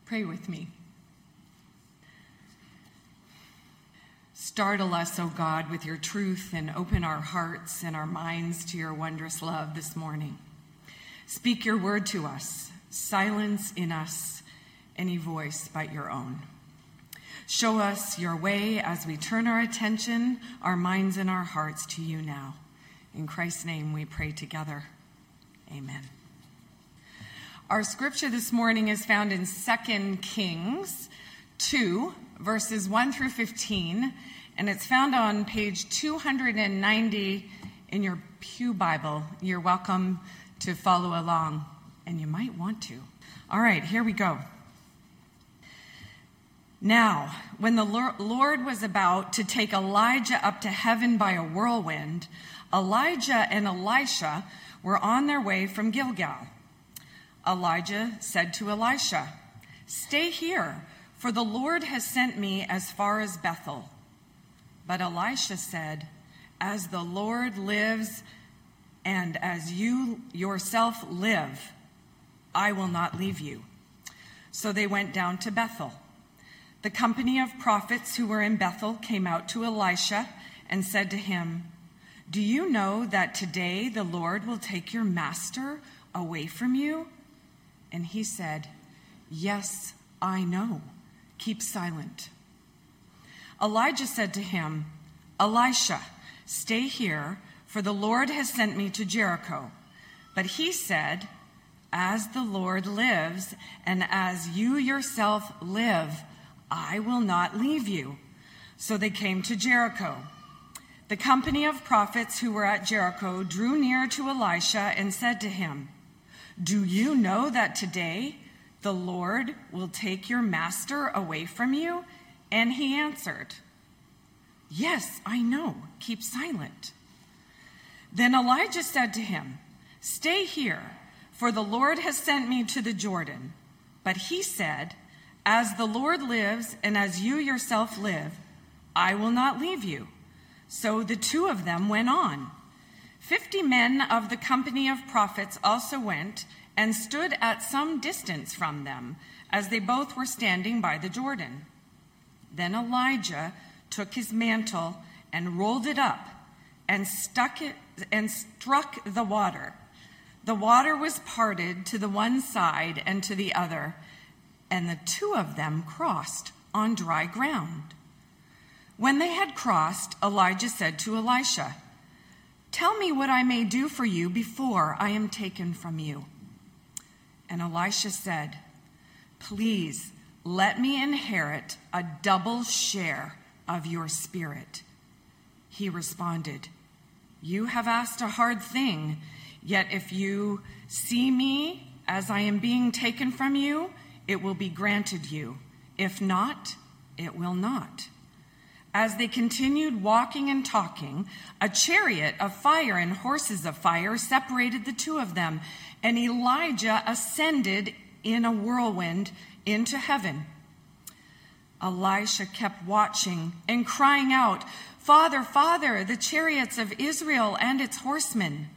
Pray with me. Startle us, O God, with your truth and open our hearts and our minds to your wondrous love this morning. Speak your word to us. Silence in us any voice but your own. Show us your way as we turn our attention, our minds, and our hearts to you now. In Christ's name we pray together. Amen. Our scripture this morning is found in 2 Kings 2, verses 1 through 15, and it's found on page 290 in your Pew Bible. You're welcome to follow along, and you might want to. All right, here we go. Now, when the Lord was about to take Elijah up to heaven by a whirlwind, Elijah and Elisha were on their way from Gilgal. Elijah said to Elisha, "Stay here, for the Lord has sent me as far as Bethel." But Elisha said, "As the Lord lives, and as you yourself live, I will not leave you." So they went down to Bethel. The company of prophets who were in Bethel came out to Elisha and said to him, "Do you know that today the Lord will take your master away from you?" And he said, "Yes, I know. Keep silent." Elijah said to him, "Elisha, stay here, for the Lord has sent me to Jericho." But he said, "As the Lord lives, and as you yourself live, I will not leave you." So they came to Jericho. The company of prophets who were at Jericho drew near to Elisha and said to him, "Do you know that today the Lord will take your master away from you?" And he answered, "Yes, I know. Keep silent." Then Elijah said to him, "Stay here, for the Lord has sent me to the Jordan." But he said, "As the Lord lives, and as you yourself live, I will not leave you." So the two of them went on. 50 men of the company of prophets also went and stood at some distance from them, as they both were standing by the Jordan. Then Elijah took his mantle and rolled it up and struck the water. The water was parted to the one side and to the other, and the two of them crossed on dry ground. When they had crossed, Elijah said to Elisha, "Tell me what I may do for you before I am taken from you." And Elisha said, "Please let me inherit a double share of your spirit." He responded, "You have asked a hard thing, yet if you see me as I am being taken from you, it will be granted you. If not, it will not." As they continued walking and talking, a chariot of fire and horses of fire separated the two of them, and Elijah ascended in a whirlwind into heaven. Elisha kept watching and crying out, "Father, Father, the chariots of Israel and its horsemen."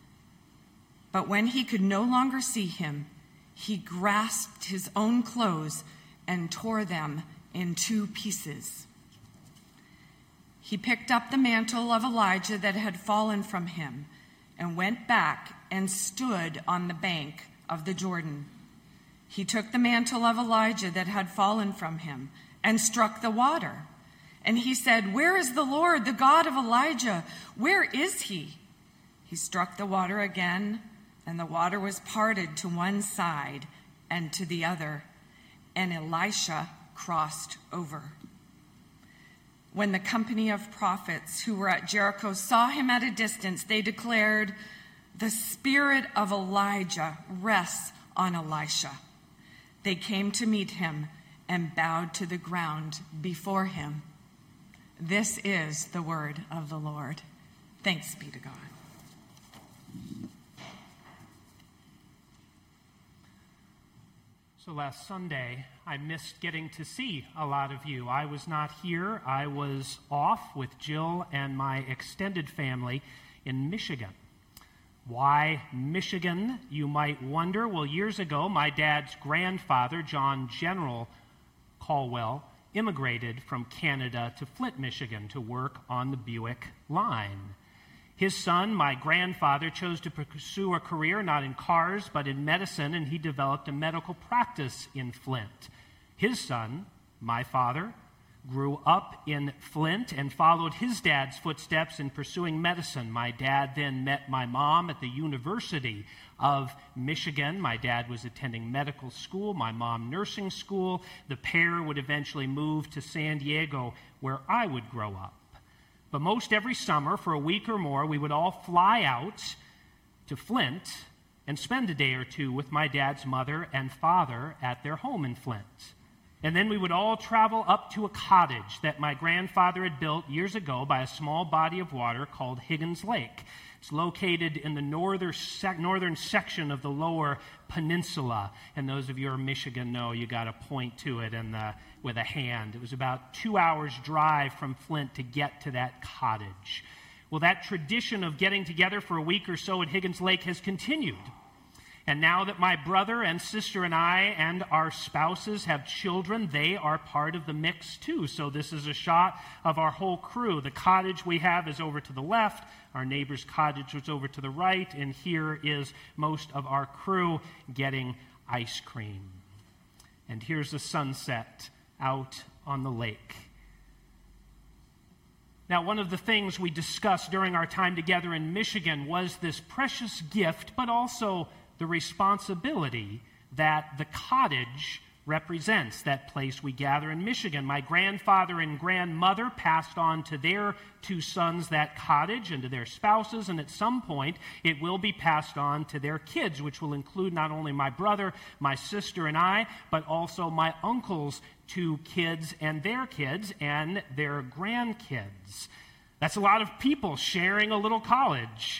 But when he could no longer see him, he grasped his own clothes and tore them in 2 pieces. He picked up the mantle of Elijah that had fallen from him and went back and stood on the bank of the Jordan. He took the mantle of Elijah that had fallen from him and struck the water. And he said, "Where is the Lord, the God of Elijah? Where is he?" He struck the water again, and the water was parted to one side and to the other, and Elisha crossed over. When the company of prophets who were at Jericho saw him at a distance, they declared, "The spirit of Elijah rests on Elisha." They came to meet him and bowed to the ground before him. This is the word of the Lord. Thanks be to God. So last Sunday, I missed getting to see a lot of you. I was not here. I was off with Jill and my extended family in Michigan. Why Michigan, you might wonder? Well, years ago, my dad's grandfather, John General Caldwell, immigrated from Canada to Flint, Michigan, to work on the Buick line. His son, my grandfather, chose to pursue a career not in cars but in medicine, and he developed a medical practice in Flint. His son, my father, grew up in Flint and followed his dad's footsteps in pursuing medicine. My dad then met my mom at the University of Michigan. My dad was attending medical school, my mom nursing school. The pair would eventually move to San Diego, where I would grow up. But most every summer, for a week or more, we would all fly out to Flint and spend a day or two with my dad's mother and father at their home in Flint. And then we would all travel up to a cottage that my grandfather had built years ago by a small body of water called Higgins Lake. It's located in the northern section of the Lower Peninsula. And those of you who are Michigan know you got to point to it with a hand. It was about 2 hours' drive from Flint to get to that cottage. Well, that tradition of getting together for a week or so at Higgins Lake has continued. And now that my brother and sister and I and our spouses have children, they are part of the mix too. So this is a shot of our whole crew. The cottage we have is over to the left. Our neighbor's cottage was over to the right. And here is most of our crew getting ice cream. And here's the sunset out on the lake. Now, one of the things we discussed during our time together in Michigan was this precious gift, but also the responsibility that the cottage represents, that place we gather in Michigan. My grandfather and grandmother passed on to their two sons that cottage and to their spouses, and at some point it will be passed on to their kids, which will include not only my brother, my sister, and I, but also my uncle's two kids and their grandkids. That's a lot of people sharing a little cottage,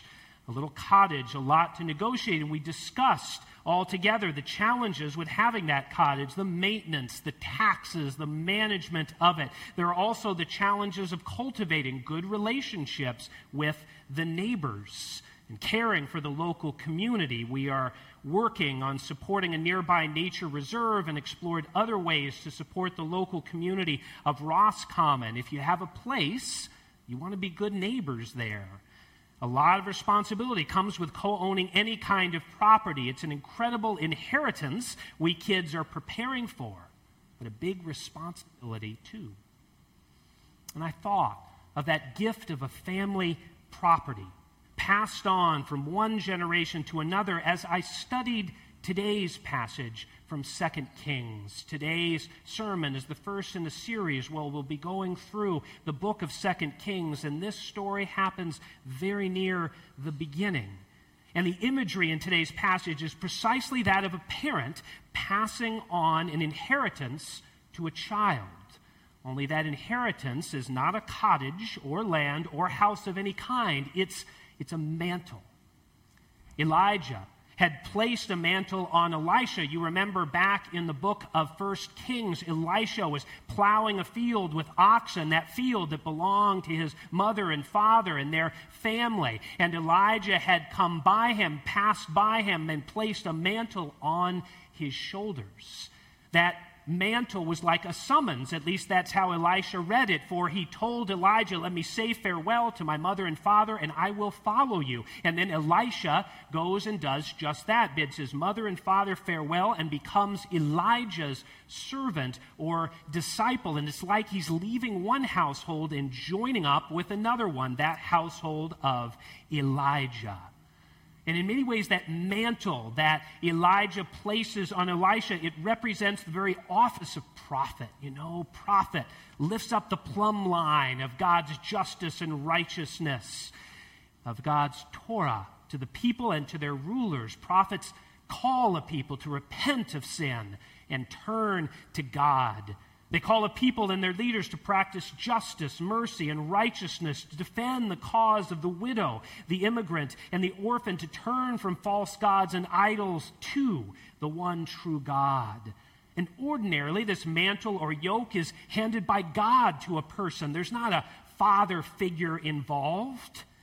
a lot to negotiate. And we discussed all together the challenges with having that cottage, the maintenance, the taxes, the management of it. There are also the challenges of cultivating good relationships with the neighbors and caring for the local community. We are working on supporting a nearby nature reserve and explored other ways to support the local community of Roscommon. If you have a place, you want to be good neighbors there. A lot of responsibility comes with co-owning any kind of property. It's an incredible inheritance we kids are preparing for, but a big responsibility too. And I thought of that gift of a family property passed on from one generation to another as I studied today's passage from 2 Kings. Today's sermon is the first in a series where we'll be going through the book of 2 Kings, and this story happens very near the beginning. And the imagery in today's passage is precisely that of a parent passing on an inheritance to a child. Only that inheritance is not a cottage or land or house of any kind. It's a mantle. Elijah had placed a mantle on Elisha. You remember back in the book of 1 Kings, Elisha was plowing a field with oxen, that field that belonged to his mother and father and their family. And Elijah had come by him, passed by him, and placed a mantle on his shoulders. That mantle was like a summons. At least that's how Elisha read it. For he told Elijah, let me say farewell to my mother and father, and I will follow you. And then Elisha goes and does just that, bids his mother and father farewell, and becomes Elijah's servant or disciple. And it's like he's leaving one household and joining up with another one, that household of Elijah. And in many ways, that mantle that Elijah places on Elisha, it represents the very office of prophet. You know, prophet lifts up the plumb line of God's justice and righteousness, of God's Torah to the people and to their rulers. Prophets call a people to repent of sin and turn to God. They call a people and their leaders to practice justice, mercy, and righteousness, to defend the cause of the widow, the immigrant, and the orphan, to turn from false gods and idols to the one true God. And ordinarily, this mantle or yoke is handed by God to a person. There's not a father figure involved.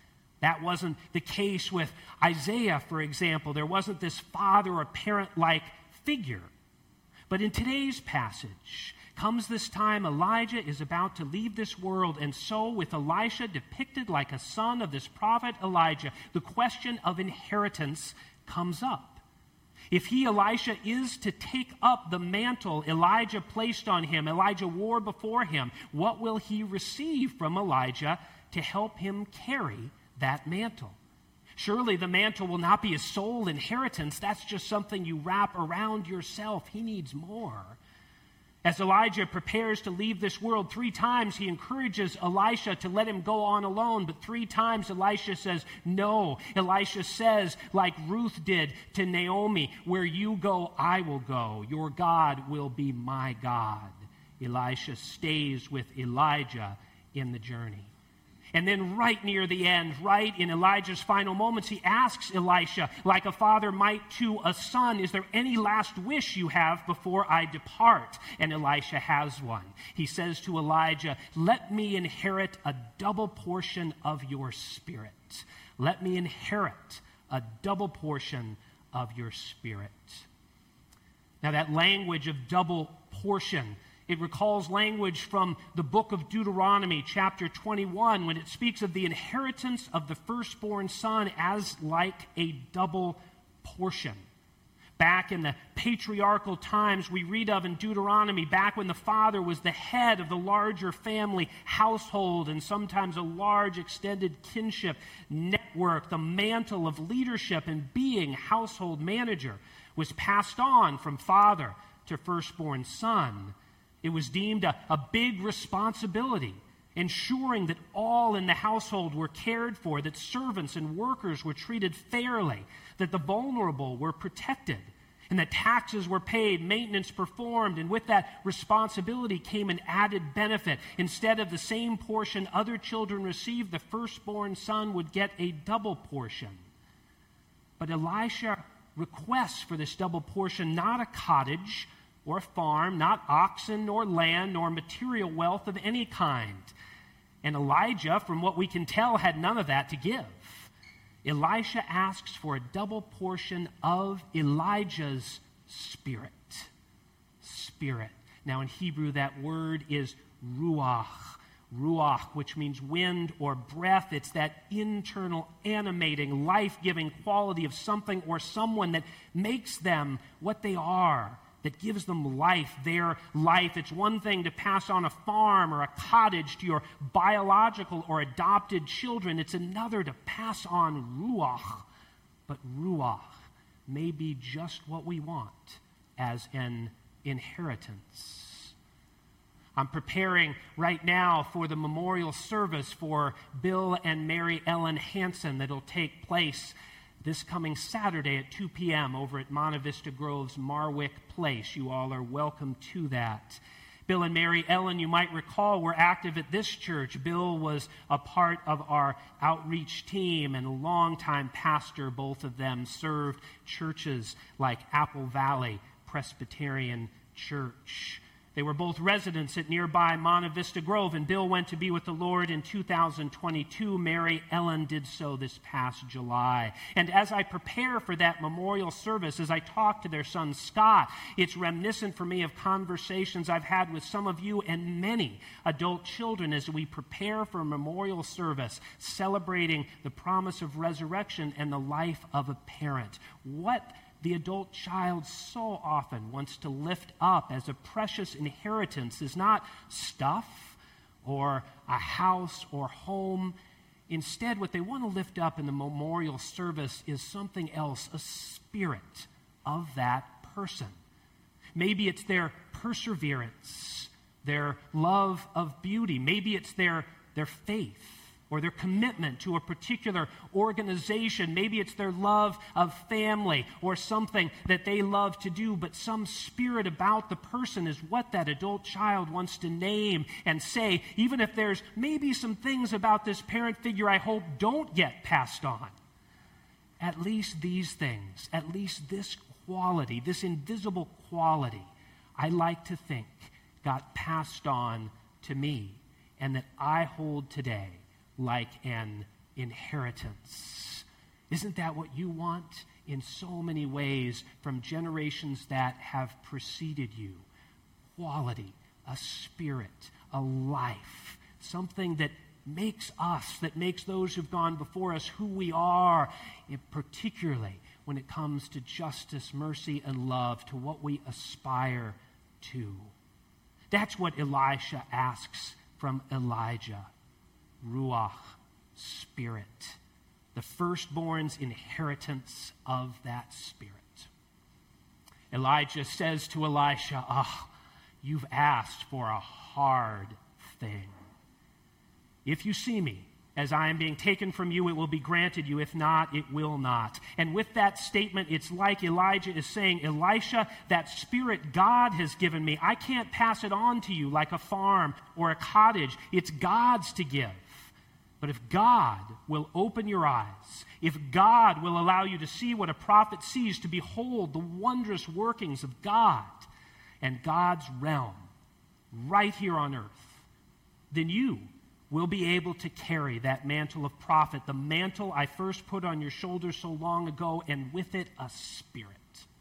That wasn't the case with Isaiah, for example. There wasn't this father or parent-like figure. But in today's passage comes this time Elijah is about to leave this world, and so with Elisha depicted like a son of this prophet Elijah, the question of inheritance comes up. If he, Elisha, is to take up the mantle Elijah placed on him, Elijah wore before him, what will he receive from Elijah to help him carry that mantle? Surely the mantle will not be his sole inheritance. That's just something you wrap around yourself. He needs more. As Elijah prepares to leave this world, 3 times he encourages Elisha to let him go on alone, but 3 times Elisha says no. Elisha says, like Ruth did to Naomi, where you go, I will go. Your God will be my God. Elisha stays with Elijah in the journey. And then right near the end, right in Elijah's final moments, he asks Elisha, like a father might to a son, is there any last wish you have before I depart? And Elisha has one. He says to Elijah, let me inherit a double portion of your spirit. Let me inherit a double portion of your spirit. Now that language of double portion, it recalls language from the book of Deuteronomy, chapter 21, when it speaks of the inheritance of the firstborn son as like a double portion. Back in the patriarchal times we read of in Deuteronomy, back when the father was the head of the larger family household and sometimes a large extended kinship network, the mantle of leadership and being household manager was passed on from father to firstborn son. It was deemed a big responsibility, ensuring that all in the household were cared for, that servants and workers were treated fairly, that the vulnerable were protected, and that taxes were paid, maintenance performed, and with that responsibility came an added benefit. Instead of the same portion other children received, the firstborn son would get a double portion. But Elisha requests for this double portion not a cottage or a farm, not oxen nor land nor material wealth of any kind. And Elijah, from what we can tell, had none of that to give. Elisha asks for a double portion of Elijah's spirit. Spirit. Now in Hebrew that word is ruach. Ruach, which means wind or breath. It's that internal, animating, life-giving quality of something or someone that makes them what they are, that gives them life, their life. It's one thing to pass on a farm or a cottage to your biological or adopted children. It's another to pass on ruach. But ruach may be just what we want as an inheritance. I'm preparing right now for the memorial service for Bill and Mary Ellen Hansen that'll take place this coming Saturday at 2 p.m. over at Monte Vista Grove's Marwick Place. You all are welcome to that. Bill and Mary Ellen, you might recall, were active at this church. Bill was a part of our outreach team and a longtime pastor. Both of them served churches like Apple Valley Presbyterian Church. They were both residents at nearby Monte Vista Grove, and Bill went to be with the Lord in 2022. Mary Ellen did so this past July. And as I prepare for that memorial service, as I talk to their son Scott, it's reminiscent for me of conversations I've had with some of you and many adult children as we prepare for a memorial service, celebrating the promise of resurrection and the life of a parent. What the adult child so often wants to lift up as a precious inheritance is not stuff or a house or home. Instead, what they want to lift up in the memorial service is something else, a spirit of that person. Maybe it's their perseverance, their love of beauty. Maybe it's their faith, or their commitment to a particular organization. Maybe it's their love of family or something that they love to do, but some spirit about the person is what that adult child wants to name and say, even if there's maybe some things about this parent figure I hope don't get passed on. At least these things, at least this quality, this invisible quality, I like to think got passed on to me and that I hold today like an inheritance. Isn't that what you want in so many ways from generations that have preceded you? Quality, a spirit, a life, something that makes us, that makes those who've gone before us who we are, particularly when it comes to justice, mercy, and love, to what we aspire to. That's what Elisha asks from Elijah. Ruach, spirit. The firstborn's inheritance of that spirit. Elijah says to Elisha, you've asked for a hard thing. If you see me as I am being taken from you, it will be granted you. If not, it will not. And with that statement, it's like Elijah is saying, Elisha, that spirit God has given me, I can't pass it on to you like a farm or a cottage. It's God's to give. But if God will open your eyes, if God will allow you to see what a prophet sees, to behold the wondrous workings of God and God's realm right here on earth, then you will be able to carry that mantle of prophet, the mantle I first put on your shoulders so long ago, and with it a spirit.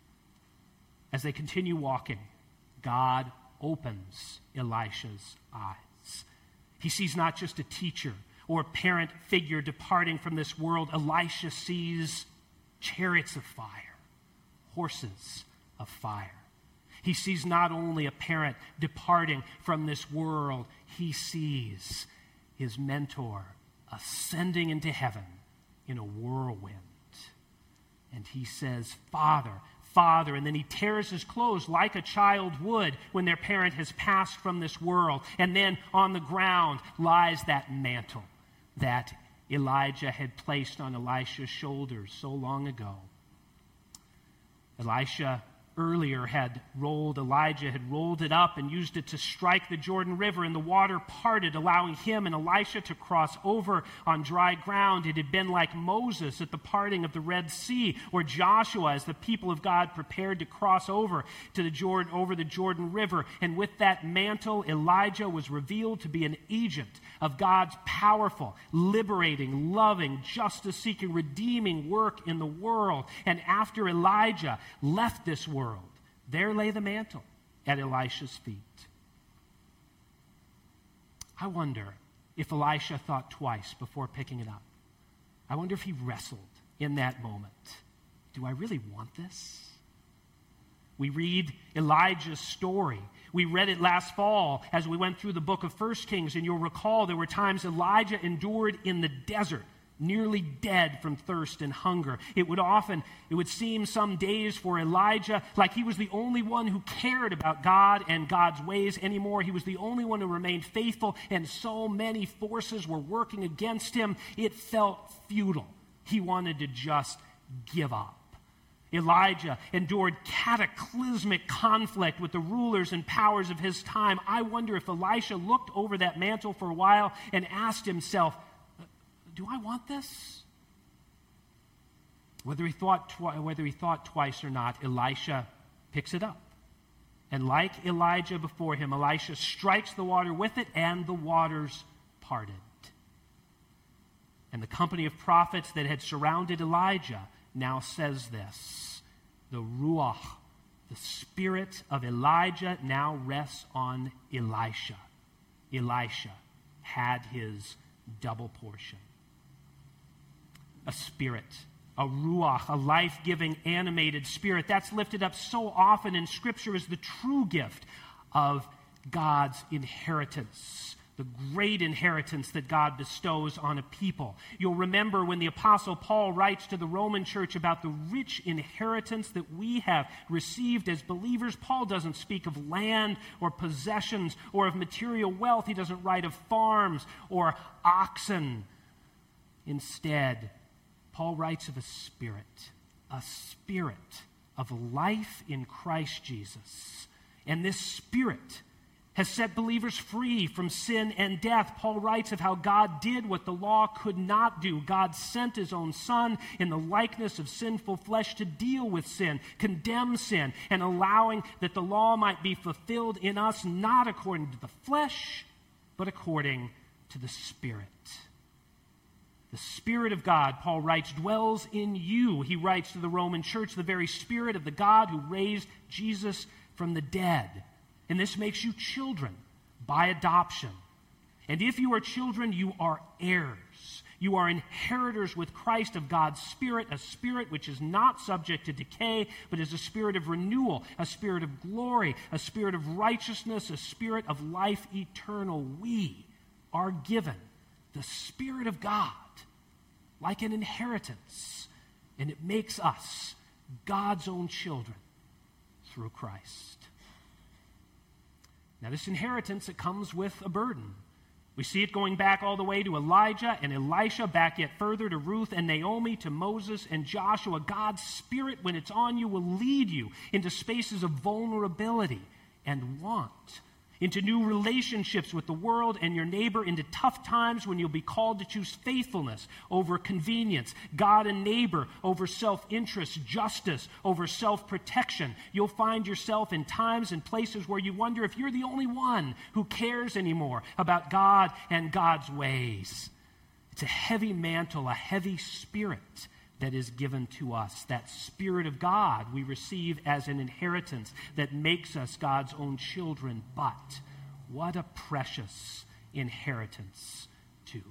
As they continue walking, God opens Elisha's eyes. He sees not just a teacher or a parent figure departing from this world. Elisha sees chariots of fire, horses of fire. He sees not only a parent departing from this world, he sees his mentor ascending into heaven in a whirlwind. And he says, Father, Father, and then he tears his clothes like a child would when their parent has passed from this world. And then on the ground lies that mantle that Elijah had placed on Elisha's shoulders so long ago. Elijah had rolled it up and used it to strike the Jordan River, and the water parted, allowing him and Elisha to cross over on dry ground. It had been like Moses at the parting of the Red Sea, or Joshua as the people of God prepared to cross over to the Jordan River. And with that mantle, Elijah was revealed to be an agent of God's powerful, liberating, loving, justice-seeking, redeeming work in the world. And after Elijah left this world, there lay the mantle at Elisha's feet. I wonder if Elisha thought twice before picking it up. I wonder if he wrestled in that moment. Do I really want this? We read Elijah's story. We read it last fall as we went through the book of 1 Kings, and you'll recall there were times Elijah endured in the desert, nearly dead from thirst and hunger. It would seem some days for Elijah like he was the only one who cared about God and God's ways anymore. He was the only one who remained faithful, and so many forces were working against him. It felt futile. He wanted to just give up. Elijah endured cataclysmic conflict with the rulers and powers of his time. I wonder if Elisha looked over that mantle for a while and asked himself, do I want this? Whether he thought twice or not, Elisha picks it up. And like Elijah before him, Elisha strikes the water with it, and the waters parted. And the company of prophets that had surrounded Elijah now says this: the Ruach, the spirit of Elijah, now rests on Elisha. Elisha had his double portion. A spirit, a ruach, a life-giving, animated spirit. That's lifted up so often in Scripture as the true gift of God's inheritance, the great inheritance that God bestows on a people. You'll remember when the Apostle Paul writes to the Roman church about the rich inheritance that we have received as believers. Paul doesn't speak of land or possessions or of material wealth. He doesn't write of farms or oxen. Instead, Paul writes of a spirit of life in Christ Jesus. And this spirit has set believers free from sin and death. Paul writes of how God did what the law could not do. God sent his own Son in the likeness of sinful flesh to deal with sin, condemn sin, and allowing that the law might be fulfilled in us, not according to the flesh, but according to the Spirit. The Spirit of God, Paul writes, dwells in you. He writes to the Roman church, the very Spirit of the God who raised Jesus from the dead. And this makes you children by adoption. And if you are children, you are heirs. You are inheritors with Christ of God's Spirit, a Spirit which is not subject to decay, but is a Spirit of renewal, a Spirit of glory, a Spirit of righteousness, a Spirit of life eternal. We are given the Spirit of God like an inheritance, and it makes us God's own children through Christ. Now, this inheritance, it comes with a burden. We see it going back all the way to Elijah and Elisha, back yet further to Ruth and Naomi, to Moses and Joshua. God's Spirit, when it's on you, will lead you into spaces of vulnerability and want, into new relationships with the world and your neighbor, into tough times when you'll be called to choose faithfulness over convenience, God and neighbor over self-interest, justice over self-protection. You'll find yourself in times and places where you wonder if you're the only one who cares anymore about God and God's ways. It's a heavy mantle, a heavy spirit that is given to us. That Spirit of God we receive as an inheritance that makes us God's own children. But what a precious inheritance, too.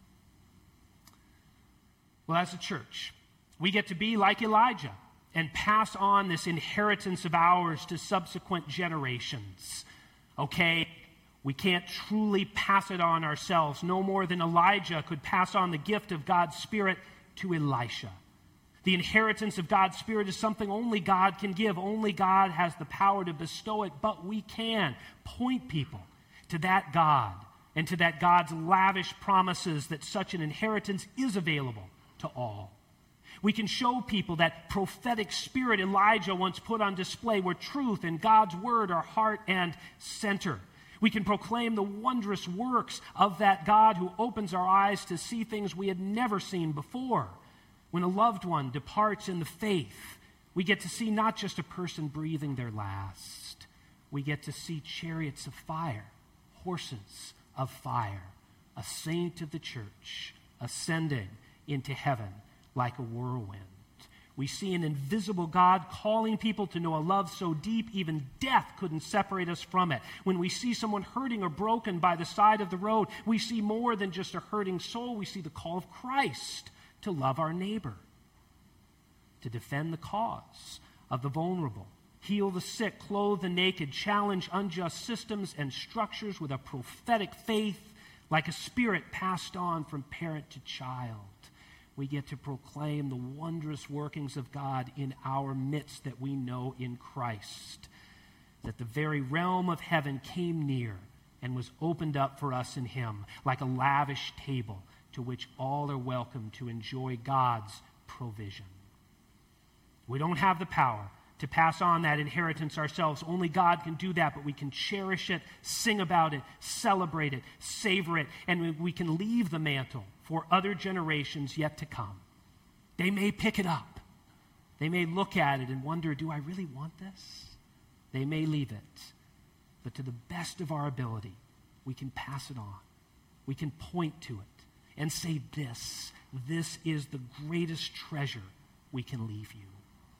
Well, as a church, we get to be like Elijah and pass on this inheritance of ours to subsequent generations. Okay, we can't truly pass it on ourselves, no more than Elijah could pass on the gift of God's Spirit to Elisha. The inheritance of God's Spirit is something only God can give. Only God has the power to bestow it, but we can point people to that God and to that God's lavish promises that such an inheritance is available to all. We can show people that prophetic spirit Elijah once put on display, where truth and God's word are heart and center. We can proclaim the wondrous works of that God who opens our eyes to see things we had never seen before. When a loved one departs in the faith, we get to see not just a person breathing their last. We get to see chariots of fire, horses of fire, a saint of the church ascending into heaven like a whirlwind. We see an invisible God calling people to know a love so deep even death couldn't separate us from it. When we see someone hurting or broken by the side of the road, we see more than just a hurting soul. We see the call of Christ to love our neighbor, to defend the cause of the vulnerable, heal the sick, clothe the naked, challenge unjust systems and structures with a prophetic faith like a spirit passed on from parent to child. We get to proclaim the wondrous workings of God in our midst that we know in Christ, that the very realm of heaven came near and was opened up for us in him like a lavish table to which all are welcome to enjoy God's provision. We don't have the power to pass on that inheritance ourselves. Only God can do that, but we can cherish it, sing about it, celebrate it, savor it, and we can leave the mantle for other generations yet to come. They may pick it up. They may look at it and wonder, do I really want this? They may leave it. But to the best of our ability, we can pass it on. We can point to it and say this is the greatest treasure we can leave you.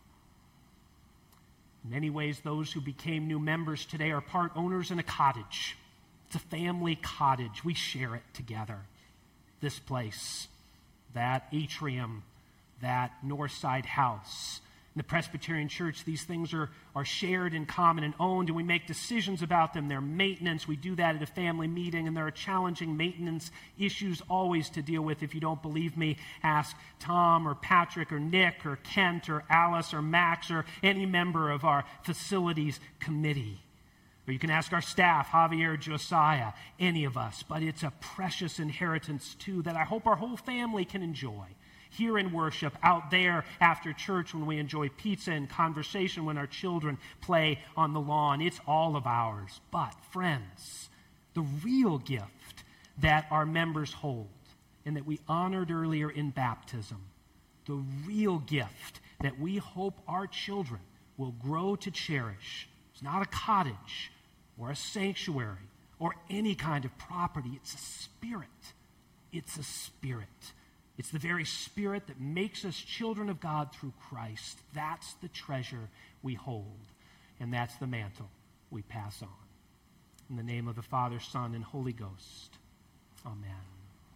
In many ways, those who became new members today are part owners in a cottage. It's a family cottage. We share it together. This place, that atrium, that north side house. In the Presbyterian Church, these things are shared in common and owned, and we make decisions about them. Their maintenance, we do that at a family meeting, and there are challenging maintenance issues always to deal with. If you don't believe me, ask Tom or Patrick or Nick or Kent or Alice or Max or any member of our facilities committee. Or you can ask our staff, Javier, Josiah, any of us. But it's a precious inheritance, too, that I hope our whole family can enjoy. Here in worship, out there after church when we enjoy pizza and conversation when our children play on the lawn. It's all of ours. But, friends, the real gift that our members hold and that we honored earlier in baptism, the real gift that we hope our children will grow to cherish, is not a cottage or a sanctuary or any kind of property. It's a spirit. It's a spirit. It's the very Spirit that makes us children of God through Christ. That's the treasure we hold, and that's the mantle we pass on. In the name of the Father, Son, and Holy Ghost, amen.